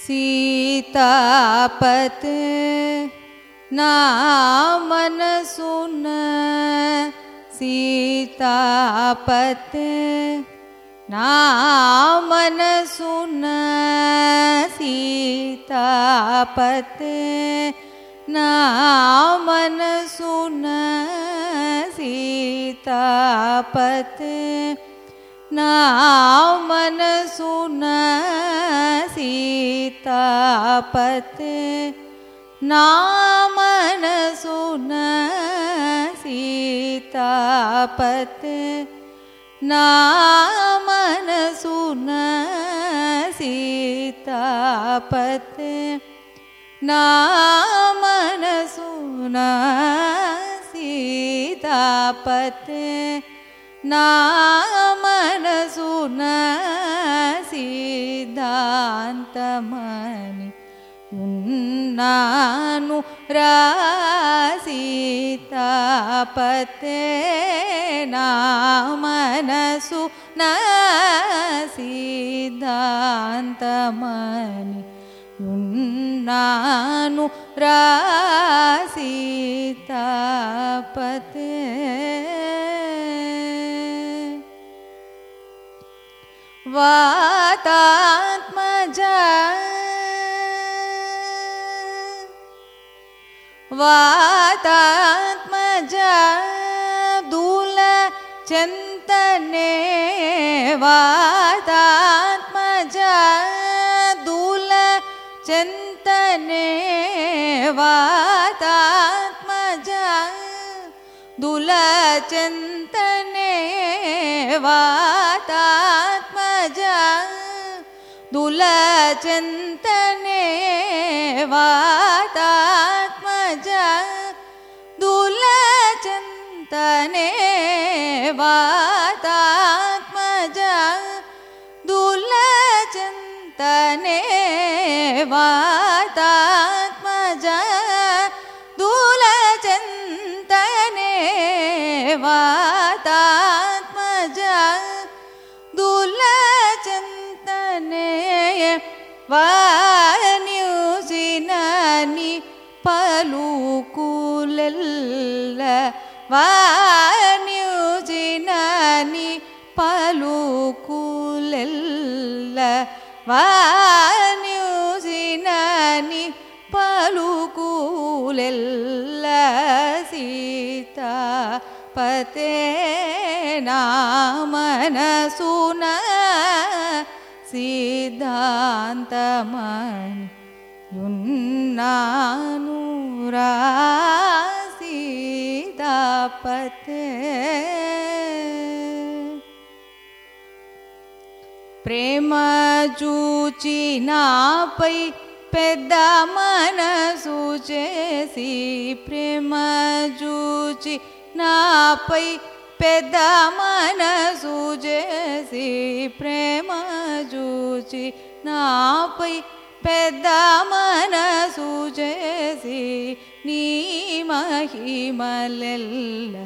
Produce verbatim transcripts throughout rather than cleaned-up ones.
सीतापते नामनसुन सीतापते नामनसुन सीतापते नामनसुन सीतापते नामनसुन सीतापते नामनसुन सीतापते नामनसुन सीतापते नामनसुन सीतापते नामनसुन सिद्धान्तमणि उन्नानु सीतापते नामनसुन सिद्धान्तमणि उन्नानु सीतापते वातात्मजा वातात्मजा दूल चिंतने वातात्मजा दूल चिंतने वातात्मजा दूल चिंतने वातात्मजा दूल चिंतने वातात्मजा दूल चिंतने वातात्मजा दूल चिंतने वातात्मजा दूल चिंतने वातात्मजा दूल चिंतने वान्युजिननि पलुकुलेल्ल वान्युजिननि पलुकुलेल्ल वान्युजिननि पलुकुलेल्ल सीतापते नामनसुन सिद्धान्तमणि उन्नानु सीतापते प्रेम जूची नापै పెద్ద మనసు చేసి ప్రేమ జూచి నాపై పెద్ద మనసు చేసి ప్రేమ జూచి నాపై పెద్ద మనసు చేసి నీ మహిమలెల్ల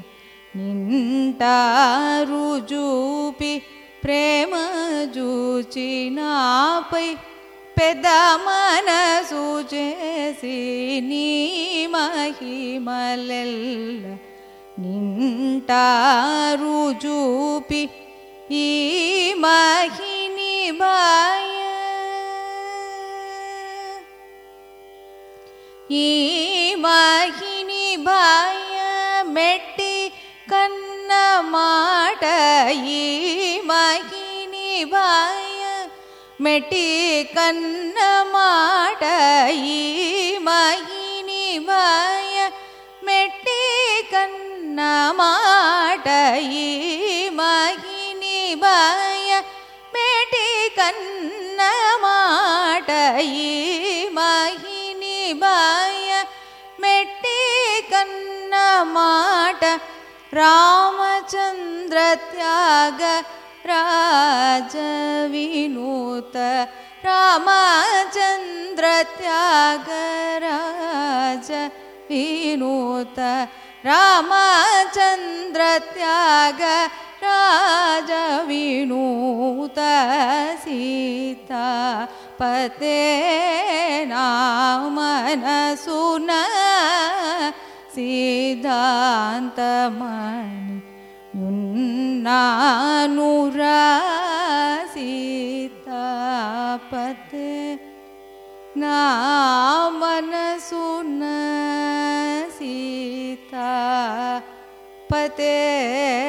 నింటారు చూపి ప్రేమ జూచి నాపై పెద్ద మనసు చేసి నీ మహిమలెల్ల నింటారు చూపి ఈ మహిని బాయ ఈ మహిని బాయ మెట్టి కన్న మాట ఈ మహిని బాయ మెట్టి కన్న మాట ఈ మహిని బాయ మెట్టి కన్న మాట ఈ మహిని బాయ మెట్టి కన్న మాట ఈ మహిని బాయ మెట్టి కన్న మాట రామచంద్ర త్యాగ राज विनूत रामचंद्र त्याग राज विनूत रामचंद्र त्याग राज विनूत सीता पते नामनसुन सिद्धान्तमणि युन्नानुरासितापते नामनसुन सीता पते